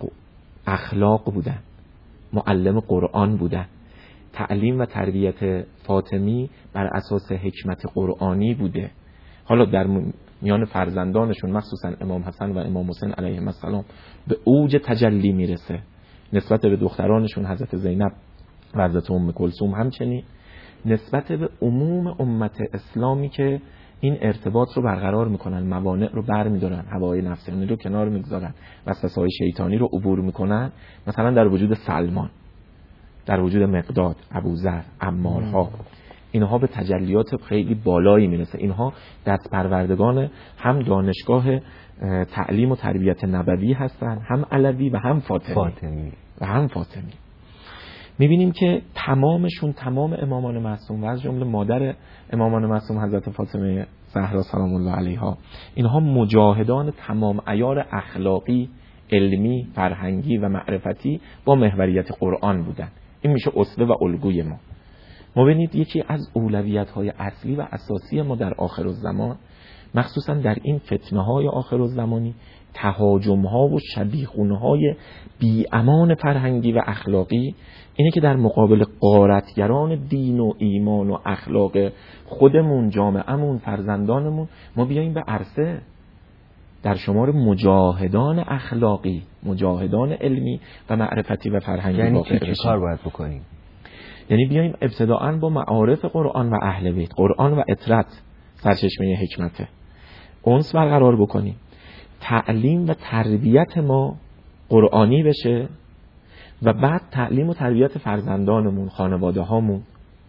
اخلاق بودن، معلم قرآن بودن. تعلیم و تربیت فاطمی بر اساس حکمت قرآنی بوده. حالا در میان فرزندانشون مخصوصا امام حسن و امام حسین علیهم السلام به اوج تجلی میرسه. نسبت به دخترانشون حضرت زینب و حضرت ام کلثوم همچنین، نسبت به عموم امت اسلامی که این ارتباط رو برقرار میکنن، موانع رو برمیدارن، هوای نفسانی رو کنار میگذارن، وسوسه‌های شیطانی رو عبور میکنن. مثلا در وجود سلمان، در وجود مقداد، ابوذر، عمارها، اینها به تجلیات خیلی بالایی میرسه. اینها دست پروردگان هم دانشگاه تعلیم و تربیت نبوی هستن، هم علوی و هم فاطمی, فاطمی. و هم فاطمی. میبینیم که تمامشون، تمام امامان معصوم و از جمله مادر امامان معصوم حضرت فاطمه زهرا سلام الله علیها، اینها مجاهدان تمام عیار اخلاقی، علمی، فرهنگی و معرفتی با محوریت قرآن بودن. این میشه اسوه و الگوی ما. ما ببینید یکی از اولویت‌های اصلی و اساسی ما در آخرالزمان، مخصوصا در این فتنه‌های آخرالزمانی، تهاجم‌ها و شبیخونه‌های بی‌امان فرهنگی و اخلاقی، اینه که در مقابل غارتگران دین و ایمان و اخلاق خودمون، جامعهمون، فرزندانمون، ما بیاییم به عرصه در شمار مجاهدان اخلاقی، مجاهدان علمی و معرفتی و فرهنگی یعنی واقع چی کار باید بکنیم؟ یعنی بیاییم ابتداءً با معارف قرآن و اهل بیت، قرآن و اطرت سرچشمه حکمته، انس برقرار بکنیم، تعلیم و تربیت ما قرآنی بشه و بعد تعلیم و تربیت فرزندانمون، خانواده هامون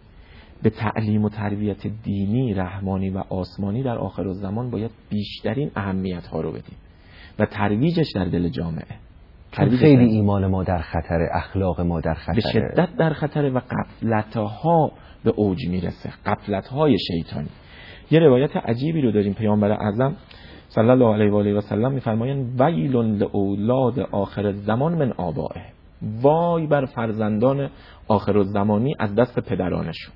به تعلیم و تربیت دینی، رحمانی و آسمانی در آخرالزمان باید بیشترین اهمیت ها رو بدیم و ترویجش در دل جامعه. خیلی ایمان ما در خطر، اخلاق ما در خطر، به شدت در خطر و غفلت‌ها به اوج میرسه، غفلت‌های شیطانی. یه روایت عجیبی رو داریم، پیامبر اعظم صلی الله علیه و آله و سلم می‌فرمایند ویل لاولاد آخر الزمان من آبائه، وای بر فرزندان آخرالزمانی از دست پدرانشون.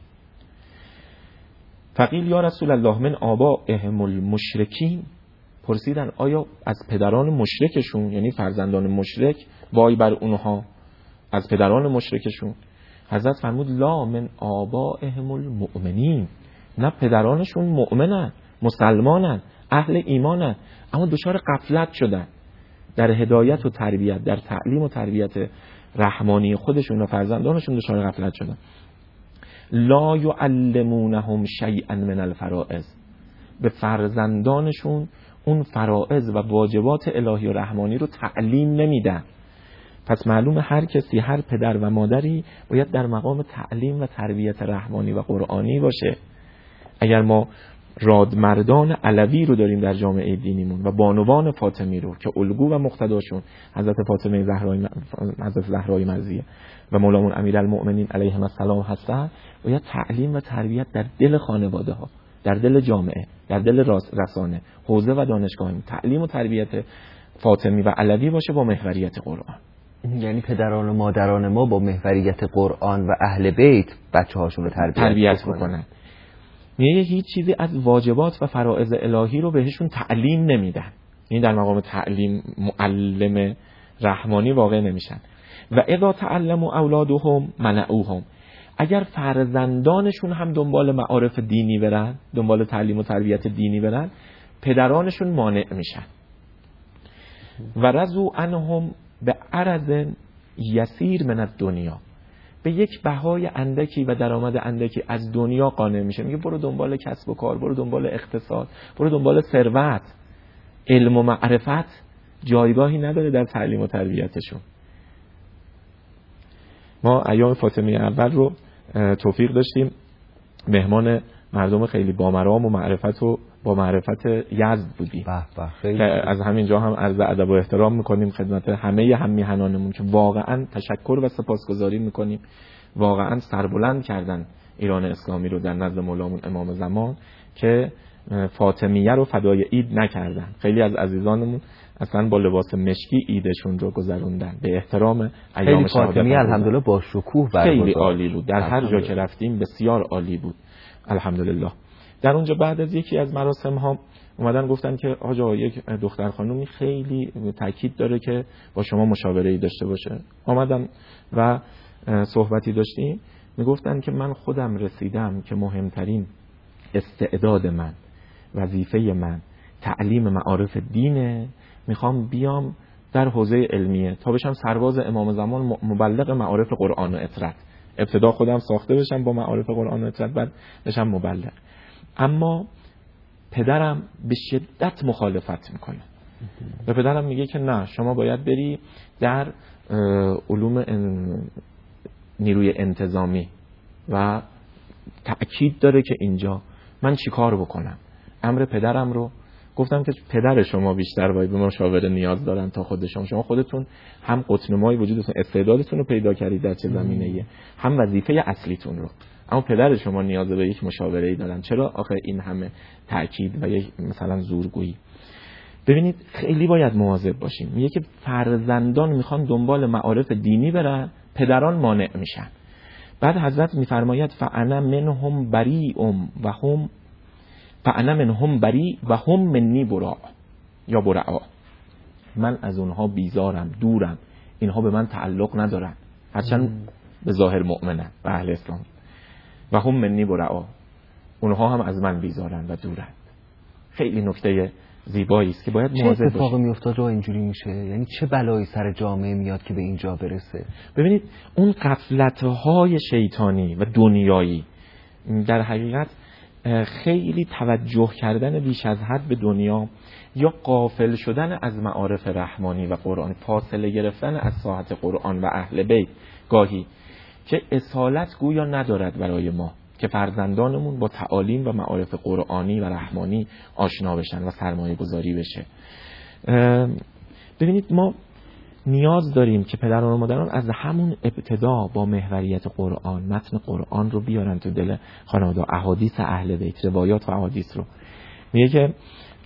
فقیل یا رسول الله من آبائهم المشرکین، پرسیدن آیا از پدران مشرکشون، یعنی فرزندان مشرک، وای بر اونها از پدران مشرکشون؟ حضرت فرمود لا من آبائهم المؤمنین، نه پدرانشون مؤمنن، مسلمانن، اهل ایمانن، اما دچار غفلت شدن، در هدایت و تربیت، در تعلیم و تربیت رحمانی خودشون و فرزندانشون دچار غفلت شدن. لا یعلمونهم شیئا من الفرائض، به فرزندانشون اون فرائض و واجبات الهی و رحمانی رو تعلیم نمیدن. پس معلومه هر کسی، هر پدر و مادری باید در مقام تعلیم و تربیت رحمانی و قرآنی باشه. اگر ما رادمردان علوی رو داریم در جامعه دینیمون و بانوان فاطمی رو که الگو و مقتداشون حضرت فاطمه زهرای حضرت زهرای مرضیه و مولامون امیرالمؤمنین علیهم السلام هستن، باید تعلیم و تربیت در دل خانواده ها، در دل جامعه، در دل رسانه، حوزه و دانشگاه تعلیم و تربیت فاطمی و علوی باشه با محوریت قرآن. یعنی پدران و مادران ما با محوریت قرآن و اهل بیت بچه هاشون رو تربیت, تربیت بکنن. میگه هیچ چیزی از واجبات و فرائض الهی رو بهشون تعلیم نمیدن. این در مقام تعلیم معلم رحمانی واقع نمیشن. و اذا تعلموا اولادهم منعوهم، اگر فرزندانشون هم دنبال معارف دینی برن، دنبال تعلیم و تربیت دینی برن، پدرانشون مانع میشن. و رضوا عنهم به عرض یسیر من الدنیا، به یک بهای اندکی و درآمد اندکی از دنیا قانع میشه. میگه برو دنبال کسب و کار، برو دنبال اقتصاد، برو دنبال ثروت. علم و معرفت جایگاهی نداره در تعلیم و تربیتشون. ما ایام فاطمی اول رو توفیق داشتیم مهمان مردم خیلی با مرام و معرفت و با معرفت یزد بودیم. که از همینجا هم عرض ادب و احترام میکنیم خدمت همه هم میهنانمون که واقعا تشکر و سپاسگزاری میکنیم. واقعا سربلند کردن ایران اسلامی رو در نزد مولامون امام زمان که فاطمیه رو فدای عید نکردن. خیلی از عزیزانمون اصلا با لباس مشکی عیدشون رو گذروندن به احترام ایام شهادت. فاطمیه الحمدلله با شکوه برگزار، خیلی عالی بود. در هر جا که رفتیم بسیار عالی بود الحمدلله. در اونجا بعد از یکی از مراسم ها اومدن گفتن که آقا یک دختر خانومی خیلی تاکید داره که با شما مشاوره‌ای داشته باشه. آمدم و صحبتی داشتیم، میگفتن که من خودم رسیدم که مهمترین استعداد من، وظیفه من تعلیم معارف دینه، میخوام بیام در حوزه علمیه تا بشم سرباز امام زمان مبلغ معارف قرآن و اطرت. ابتدا خودم ساخته بشم با معارف قرآن و اطرت، بعد بشم مبلغ. اما پدرم به شدت مخالفت میکنه و پدرم میگه که نه، شما باید بری در علوم نیروی انتظامی و تأکید داره که اینجا. من چی کار بکنم؟ امر پدرم رو گفتم که پدر شما بیشتر باید به مشاوره نیاز دارن تا خود شما. شما خودتون هم قطنمای وجودتون، استعدادتون رو پیدا کردید در چه زمینه‌ای، هم وظیفه اصلیتون رو. اما پدر شما نیاز به یک مشاوره‌ای دارن. چرا آخه این همه تأکید و یک مثلا زورگویی؟ ببینید خیلی باید مواظب باشیم. میگه که فرزندان میخوان دنبال معارف دینی برن، پدران مانع میشن. بعد حضرت میفرماید فانا منهم بریء و هم فانا منهم بریء و هم منی براء یا براء، من از اونها بیزارم، دورم، اینها به من تعلق ندارن، هرچند به ظاهر مؤمنن و اهل اسلام، و هم منی براء، اونها هم از من بیزارن و دورن. خیلی نکته زیبایی است که باید مواظب باشیم. چه اتفاقی میافتاد رو اینجوری میشه؟ یعنی چه بلایی سر جامعه میاد که به اینجا برسه؟ ببینید اون غفلت‌های شیطانی و دنیایی در حقیقت خیلی توجه کردن بیش از حد به دنیا یا غافل شدن از معارف رحمانی و قرآن، فاصله گرفتن از ساحت قرآن و اهل بیت گاهی که اصالت گویا ندارد برای ما که فرزندانمون با تعالیم و معارف قرآنی و رحمانی آشنا بشن و سرمایه گذاری بشه. ببینید ما نیاز داریم که پدران و مادران از همون ابتدا با محوریت قرآن، متن قرآن رو بیارن تو دل خانواده، احادیث اهل بیت، روایات و احادیث رو. میگه که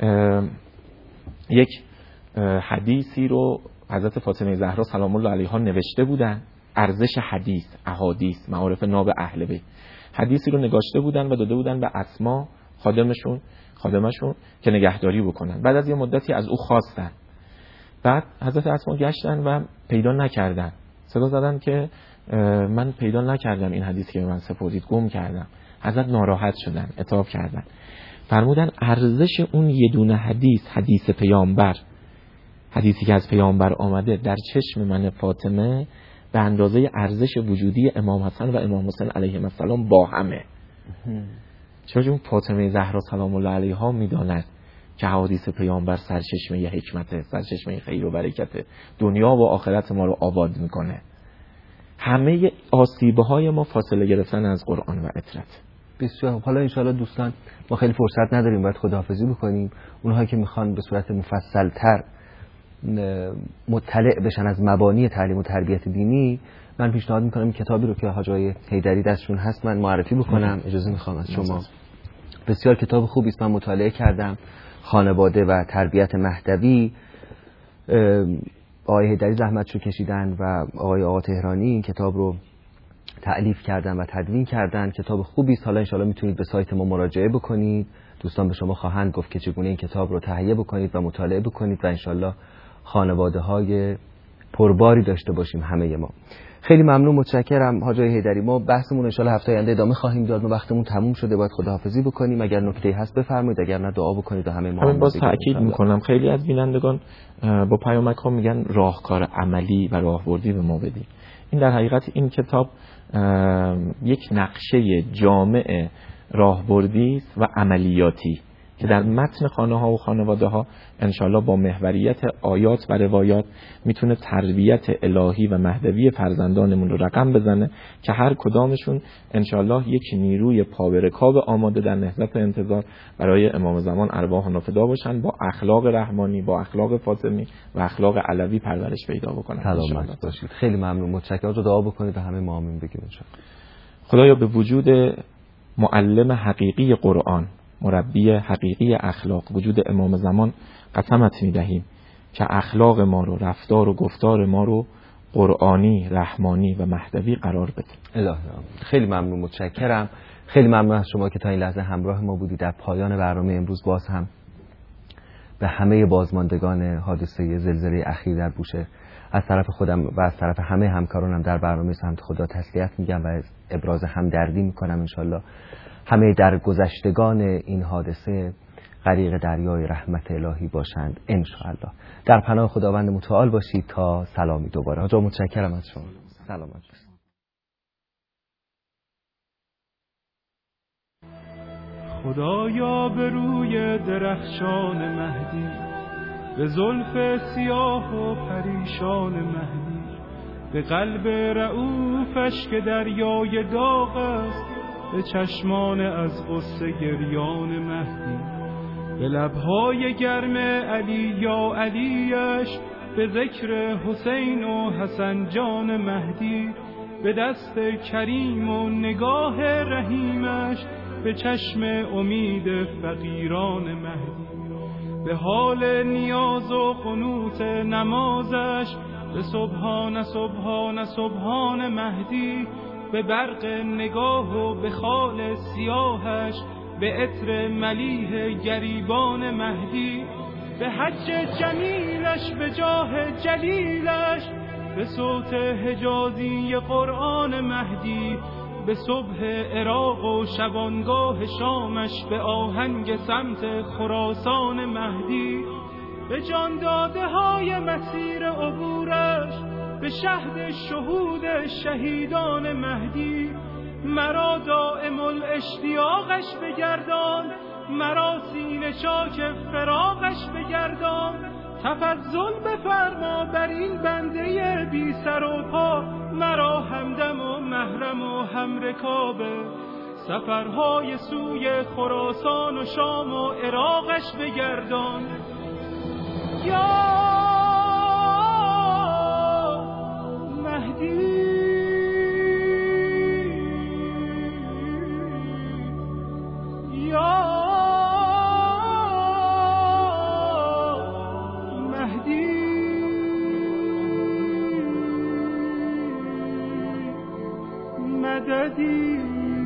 یک حدیثی رو حضرت فاطمه زهرا سلام الله علیها نوشته بودن، ارزش حدیث، احادیث، معارف ناب اهل بیت. حدیثی رو نگاشته بودن و داده بودن به اسما خادمشون خادمشون که نگهداری بکنن. بعد از یه مدتی از او خواستن. بعد حضرت اسما گشتن و پیدا نکردن. صدا زدن که من پیدا نکردم این حدیثی که به من سپردید، گم کردم. حضرت ناراحت شدن، عتاب کردن. فرمودن ارزش اون یه دونه حدیث، حدیث پیامبر، حدیثی که از پیامبر آمده در چشم من فاطمه به اندازه ارزش وجودی امام حسن و امام حسین علیهم السلام با همه. چون فاطمه زهرا سلام الله علیها میداند که حدیث پیامبر سرچشمه حکمت، سرچشمه خیر و برکت، دنیا و آخرت ما رو آباد میکنه. همه آسیب‌های ما فاصله گرفتن از قرآن و عترت. بسیار خوب. حالا انشاءالله دوستان ما خیلی فرصت نداریم، باید خداحافظی بکنیم. اونهایی که میخوان به صورت مفصل‌تر مطلع بشن از مبانی تعلیم و تربیت دینی، من پیشنهاد میکنم این کتابی رو که حاج آقای حیدری دستشون هست من معرفی بکنم. اجازه میخوام از شما. بسیار کتاب خوبی است، من مطالعه کردم. خانواده و تربیت مهدوی، آقای حیدری زحمتشو کشیدن و آقای آقا تهرانی این کتاب رو تألیف کردن و تدوین کردن. کتاب خوبی است. حالا ان شاءالله میتونید به سایت ما مراجعه بکنید. دوستان به شما خواهند گفت که چگونه این کتاب رو تهیه بکنید و مطالعه بکنید و ان شاءالله خانواده‌های پرباری داشته باشیم همه ما. خیلی ممنون، متشکرم حاج آقای حیدری. ما بحثمون ان شاءالله هفته آینده ادامه خواهیم داد. ما وقتمون تموم شده، باید خداحافظی بکنیم. اگر نکته‌ای هست بفرمایید، اگر نه دعا بکنید و همه ما. همین باز تأکید میکنم خیلی از بینندگان با پیامک ها میگن راهکار عملی و راهبردی به ما بدید. این در حقیقت این کتاب یک نقشه جامع راهبردی است و عملیاتی که در متن خانه ها و خانواده ها انشالله با محوریت آیات و روایات میتونه تربیت الهی و مهدوی فرزندانمون رو رقم بزنه که هر کدامشون انشالله یک نیروی پابرکاب آماده در نهضت انتظار برای امام زمان ارواح فدا باشن، با اخلاق رحمانی، با اخلاق فاطمی و اخلاق علوی پرورش پیدا بکنن. سلامت باشید. خیلی ممنون، متشکرم. رو دعا بکنید و همه ما آمین بگیم انشالله. خدایا به وجود معلم حقیقی قرآن، مربی حقیقی اخلاق، وجود امام زمان قسمت می‌دهیم که اخلاق ما رو، رفتار و گفتار ما رو قرآنی، رحمانی و مهدوی قرار بده. الهی خیلی ممنون، متشکرم. خیلی ممنون از شما که تا این لحظه همراه ما بودید. در پایان برنامه امروز باز هم به همه بازماندگان حادثه زلزله اخیر در بوشهر از طرف خودم و از طرف همه همکارانم در برنامه سمت خدا تسلیت میگم و ابراز همدردی میکنم. انشالله همه در گذشتگان این حادثه غریق دریای رحمت الهی باشند انشالله. در پناه خداوند متعال باشید تا سلامی دوباره. حاجا متشکرم از شما. سلامت باشید. خدایا به روی درخشان مهدی، به زلف سیاه و پریشان مهدی، به قلب رعوفش که دریای داغ است، به چشمان از غصه گریان مهدی، به لبهای گرم علی یا علیش، به ذکر حسین و حسن جان مهدی، به دست کریم و نگاه رحیمش، به چشم امید فقیران مهدی، به حال نیاز و قنوت نمازش، به سبحان سبحان سبحان مهدی، به برق نگاه و به خال سیاهش، به عطر ملیح گریبان مهدی، به حج جمیلش، به جاه جلیلش، به صوت حجازی قرآن مهدی، به صبح عراق و شبانگاه شامش، به آهنگ سمت خراسان مهدی، به جان داده های مسیر عبورش، به شهد شهود شهیدان مهدی، مرا دائم الاشتیاقش بگردان، مرا سینه چاک فراقش بگردان، تفضل بفرما بر این بنده بی سر و پا، مرا همدم و محرم و همرکابه، سفرهای سوی خراسان و شام و عراقش بگردان. یا مهدی یا مهدی مددی